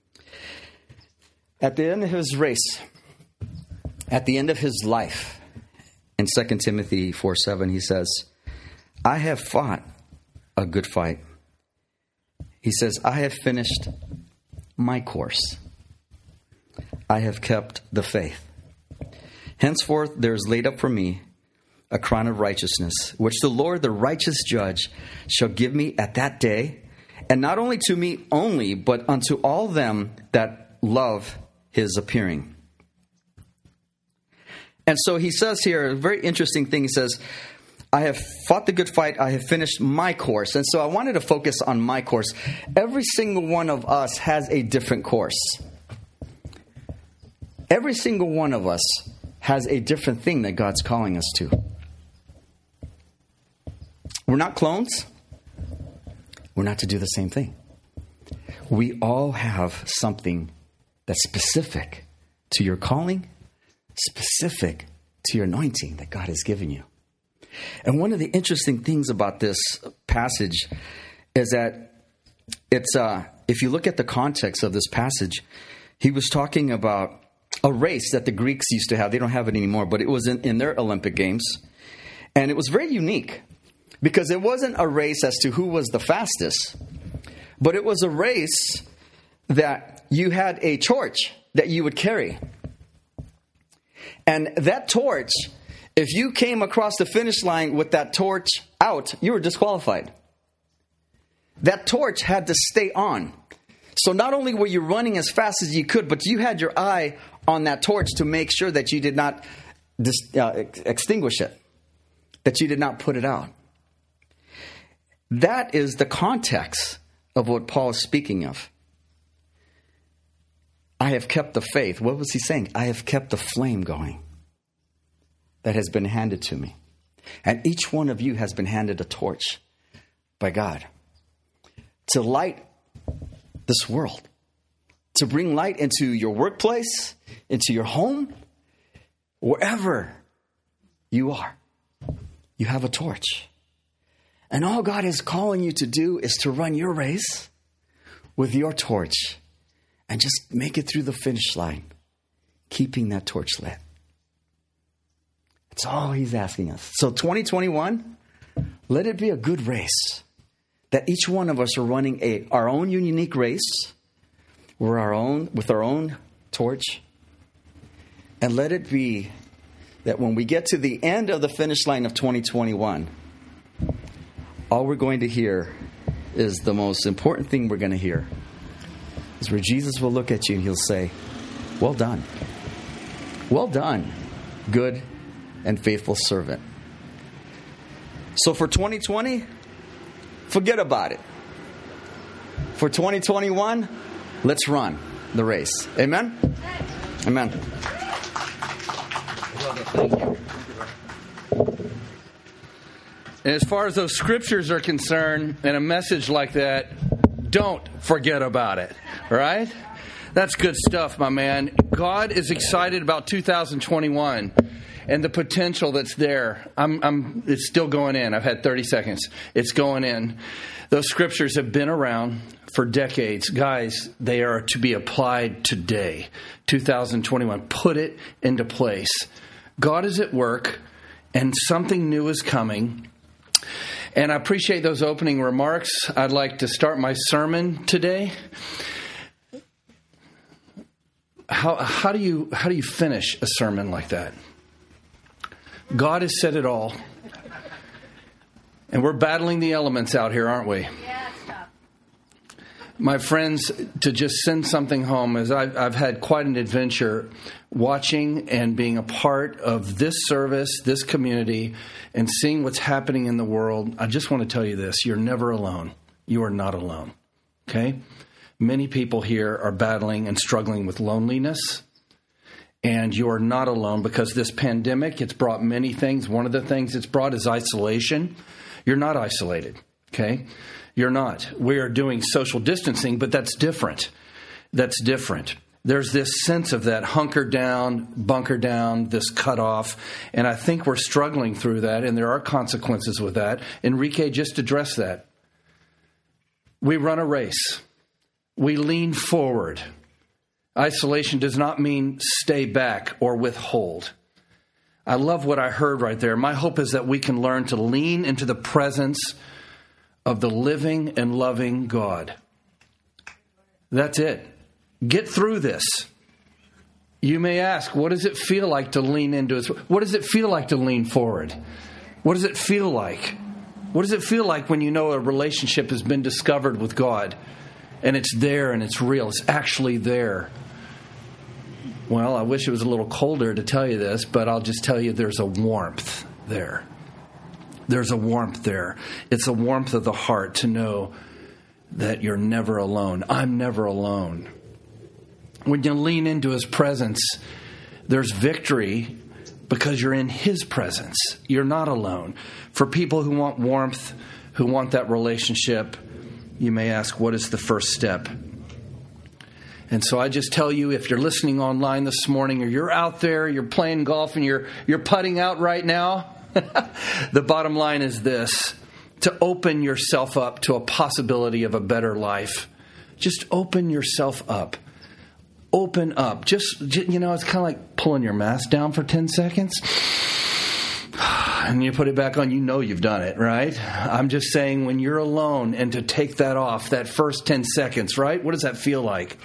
At the end of his race, at the end of his life, in Second Timothy four seven, he says, I have fought a good fight. He says, I have finished my course. I have kept the faith. Henceforth, there is laid up for me a crown of righteousness, which the Lord, the righteous judge, shall give me at that day, and not only to me only, but unto all them that love his appearing. And so he says here, a very interesting thing. He says, I have fought the good fight. I have finished my course. And so I wanted to focus on my course. Every single one of us has a different course. Every single one of us has a different thing that God's calling us to. We're not clones. We're not to do the same thing. We all have something that's specific to your calling, specific to your anointing that God has given you. And one of the interesting things about this passage is that it's uh, if you look at the context of this passage, he was talking about a race that the Greeks used to have. They don't have it anymore, but it was in, in their Olympic Games. And it was very unique because it wasn't a race as to who was the fastest, but it was a race that you had a torch that you would carry. And that torch, if you came across the finish line with that torch out, you were disqualified. That torch had to stay on. So not only were you running as fast as you could, but you had your eye on that torch to make sure that you did not dis- uh, extinguish it, that you did not put it out. That is the context of what Paul is speaking of. I have kept the faith. What was he saying? I have kept the flame going that has been handed to me. And each one of you has been handed a torch by God to light this world, to bring light into your workplace, into your home, wherever you are. You have a torch. And all God is calling you to do is to run your race with your torch and just make it through the finish line, keeping that torch lit. That's all he's asking us. So twenty twenty-one, let it be a good race. That each one of us are running a our own unique race. We're our own with our own torch. And let it be that when we get to the end of the finish line of twenty twenty-one, all we're going to hear is the most important thing we're going to hear. Is where Jesus will look at you and he'll say, well done. Well done, good and faithful servant. So for twenty twenty, forget about it. For twenty twenty-one, let's run the race. Amen? Amen. Thank you. And as far as those scriptures are concerned, and a message like that, don't forget about it. Right? That's good stuff, my man. God is excited about two thousand twenty-one and the potential that's there. I'm, I'm, it's still going in. I've had thirty seconds. It's going in. Those scriptures have been around for decades. Guys, they are to be applied today. two thousand twenty-one. Put it into place. God is at work, and something new is coming. And I appreciate those opening remarks. I'd like to start my sermon today. How, how do you how do you finish a sermon like that? God has said it all. And we're battling the elements out here, aren't we? Yeah, stop. My friends, to just send something home, as I've, I've had quite an adventure watching and being a part of this service, this community, and seeing what's happening in the world. I just want to tell you this. You're never alone. You are not alone. Okay? Many people here are battling and struggling with loneliness. And you are not alone, because this pandemic, it's brought many things. One of the things it's brought is isolation. You're not isolated, okay? You're not. We are doing social distancing, but that's different. That's different. There's this sense of that hunker down, bunker down, this cutoff. And I think we're struggling through that, and there are consequences with that. Enrique just addressed that. We run a race. We lean forward. Isolation does not mean stay back or withhold. I love what I heard right there. My hope is that we can learn to lean into the presence of the living and loving God. That's it. Get through this. You may ask, what does it feel like to lean into His? What does it feel like to lean forward? What does it feel like? What does it feel like when you know a relationship has been discovered with God and it's there and it's real? It's actually there. Well, I wish it was a little colder to tell you this, but I'll just tell you there's a warmth there. There's a warmth there. It's a warmth of the heart to know that you're never alone. I'm never alone. When you lean into His presence, there's victory because you're in His presence. You're not alone. For people who want warmth, who want that relationship, you may ask, what is the first step? And so I just tell you, if you're listening online this morning, or you're out there, you're playing golf and you're you're putting out right now, the bottom line is this: to open yourself up to a possibility of a better life. Just open yourself up. Open up. Just, you know, it's kind of like pulling your mask down for ten seconds. And you put it back on, you know you've done it, right? I'm just saying, when you're alone, and to take that off, that first ten seconds, right? What does that feel like?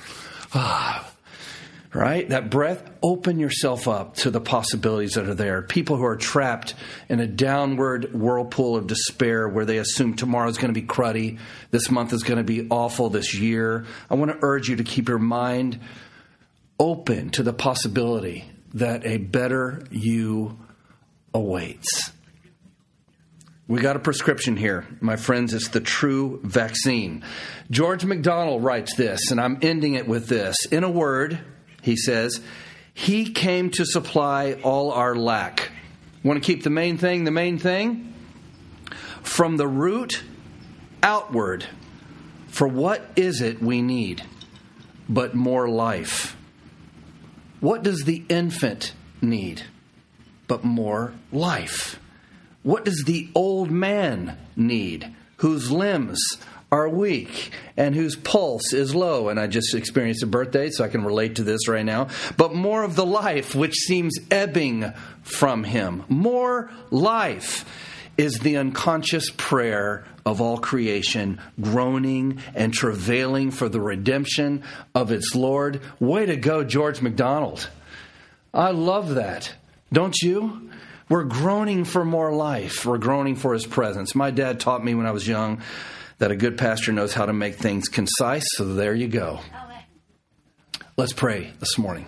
Right? That breath, open yourself up to the possibilities that are there. People who are trapped in a downward whirlpool of despair where they assume tomorrow's going to be cruddy, this month is going to be awful, this year. I want to urge you to keep your mind open to the possibility that a better you awaits. We got a prescription here, my friends. It's the true vaccine. George MacDonald writes this, and I'm ending it with this. In a word, he says, He came to supply all our lack. Want to keep the main thing the main thing? From the root outward. For what is it we need but more life? What does the infant need but more life? What does the old man need, whose limbs are weak and whose pulse is low? And I just experienced a birthday, so I can relate to this right now. But more of the life which seems ebbing from him. More life is the unconscious prayer of all creation, groaning and travailing for the redemption of its Lord. Way to go, George MacDonald. I love that. Don't you? We're groaning for more life. We're groaning for His presence. My dad taught me when I was young that a good pastor knows how to make things concise, so there you go. Let's pray this morning.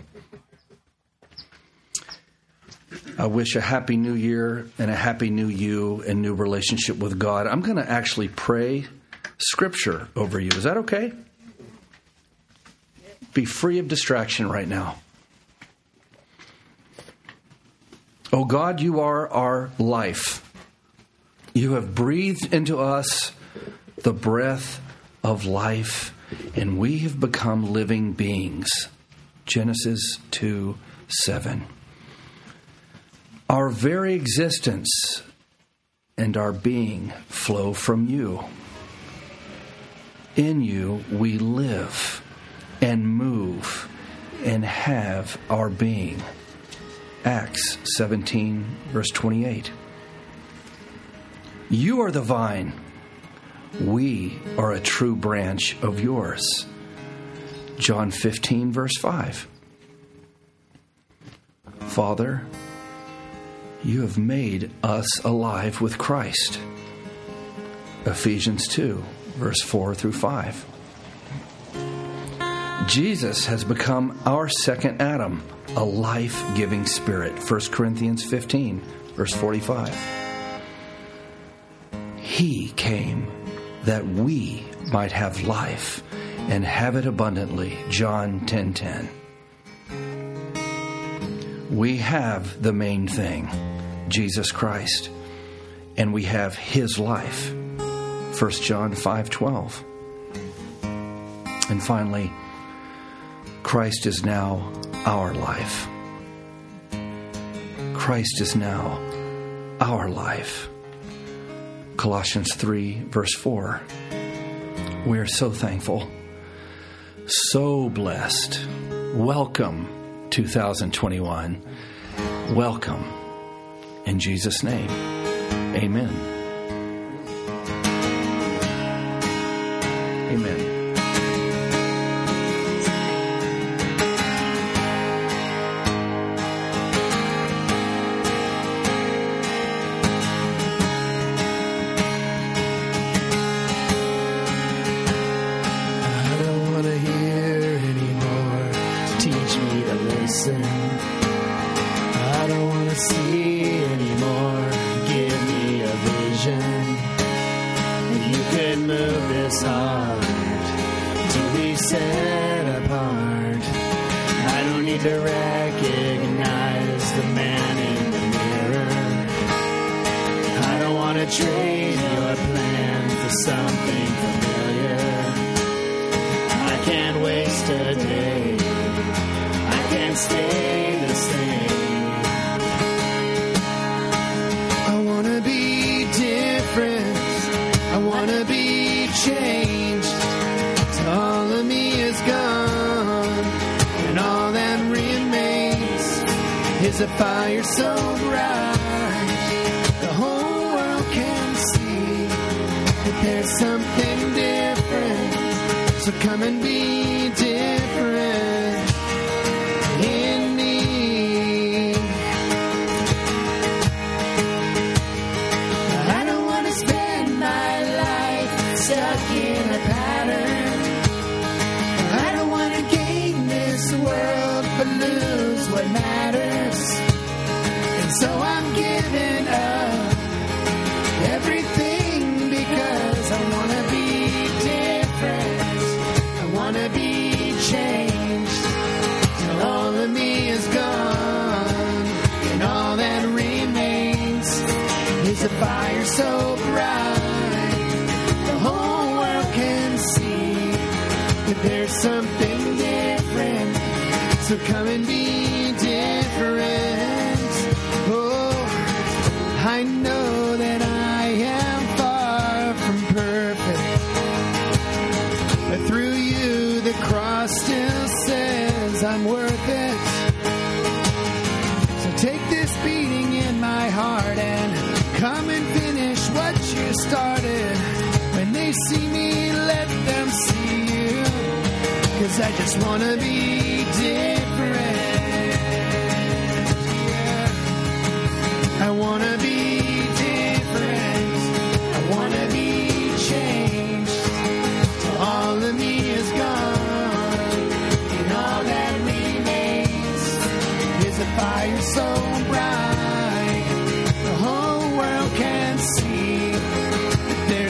I wish a happy new year and a happy new you and new relationship with God. I'm going to actually pray Scripture over you. Is that okay? Be free of distraction right now. Oh God, you are our life. You have breathed into us the breath of life, and we have become living beings. Genesis two seven. Our very existence and our being flow from you. In you we live and move and have our being. Acts seventeen, verse twenty-eight. You are the vine. We are a true branch of yours. John fifteen, verse five. Father, you have made us alive with Christ. Ephesians two, verse four through five. Jesus has become our second Adam, a life-giving spirit. First Corinthians fifteen, verse forty-five. He came that we might have life and have it abundantly. John ten ten. We have the main thing, Jesus Christ, and we have His life. First John five twelve. And finally, Christ is now our life. Christ is now our life. Colossians three, verse four. We are so thankful, so blessed. Welcome, two thousand twenty-one. Welcome. In Jesus' name, amen. Amen. Is a fire so bright the whole world can see that there's something different. So come and be different in me. I don't want to spend my life stuck in a pattern. I don't want to gain this world but lose what matters. So I'm giving up everything because I want to be different. I want to be changed till all of me is gone. And all that remains is a fire so bright the whole world can see that there's something different. So come and be different. I know that I am far from perfect, but through you the cross still says I'm worth it. So take this beating in my heart and come and finish what you started. When they see me, let them see you, 'cause I just want to be different. Yeah. I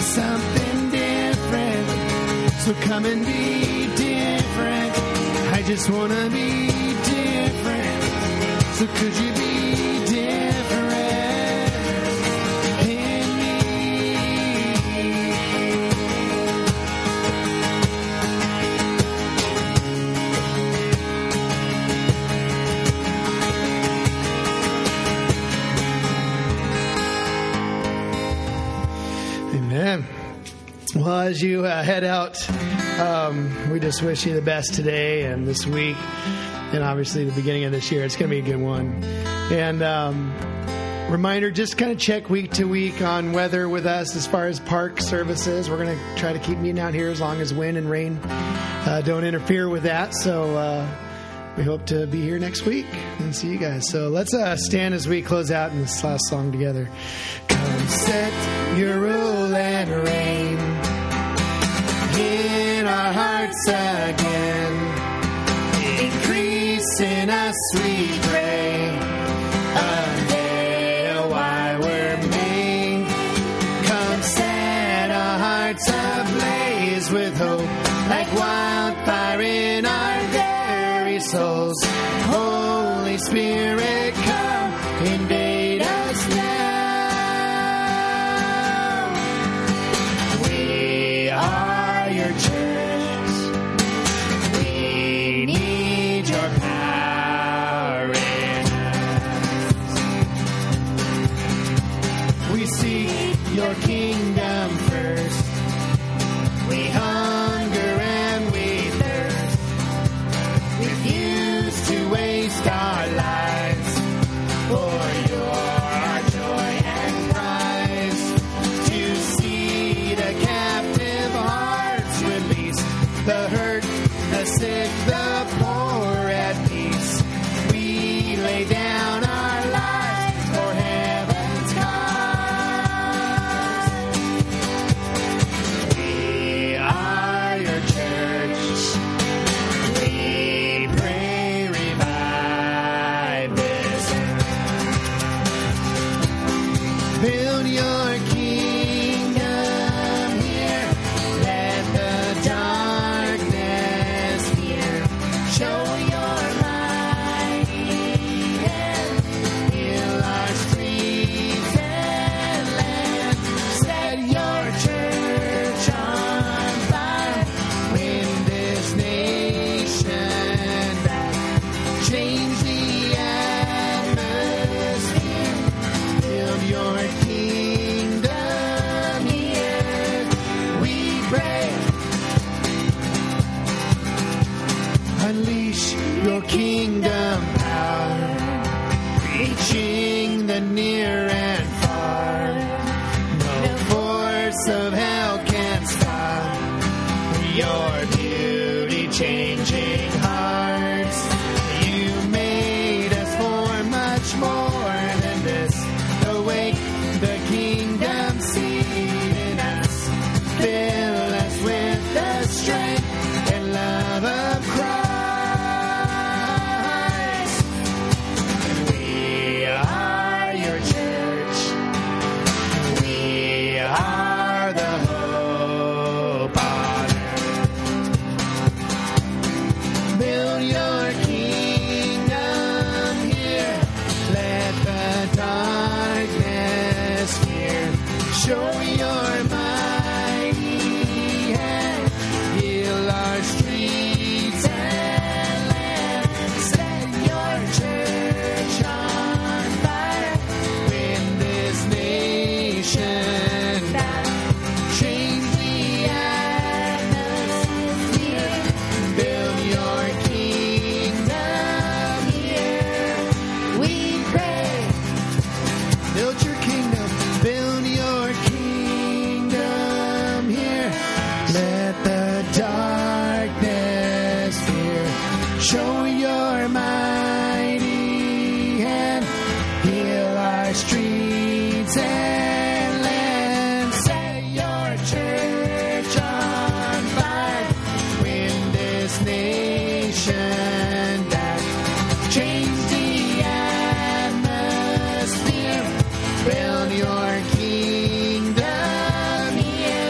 something different. So come and be different. I just want to be different. So could you be different in me? Amen. Well, as you uh, head out, um, we just wish you the best today and this week, and obviously the beginning of this year. It's going to be a good one. And um, reminder, just kind of check week to week on weather with us as far as park services. We're going to try to keep meeting out here as long as wind and rain uh, don't interfere with that. So uh, we hope to be here next week and see you guys. So let's uh, stand as we close out in this last song together. Come set your rule and reign in our hearts again. Increase in us, we pray, unveil why we're made. Come set our hearts ablaze with hope, like wildfire in our very souls. Holy Spirit, come invade us now. We are your church. We need your power in us. We seek your kingdom first. We hunger and we thirst. Refuse to waste our lives, for you're our joy and prize. To see the captive hearts released, the hurt, the sick, the poor at peace. We lay down our lives for heaven's cause. We are your church. We pray, revive this earth. Build your kingdom here. Let the darkness fear. Show your mighty hand. Heal our streets and land. Set your church on fire. Win this nation back. Change the atmosphere. Build your kingdom here. We pray. Unleash your kingdom power, reaching the near and far. No force of hell can stop your beauty changing hearts. You made us for much more than this. Awake the kingdom seed in us. Fill us with the strength and love of Christ. We are your church. We are the hope on earth. Build your kingdom here. Let the darkness fear. Show your mighty hand. Heal our streets and land. Set your church on fire. Win this nation back. Change the atmosphere. Build your kingdom here. We pray. Build your kingdom. Build your kingdom here. Let the darkness fear. Show your mighty hand. Heal our streets and land. Set your church on fire. Win this nation back. Change the atmosphere. Build your kingdom here.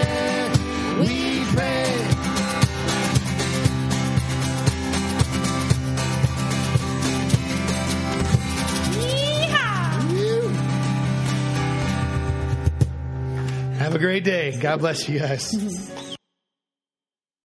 Have a great day. God bless you guys.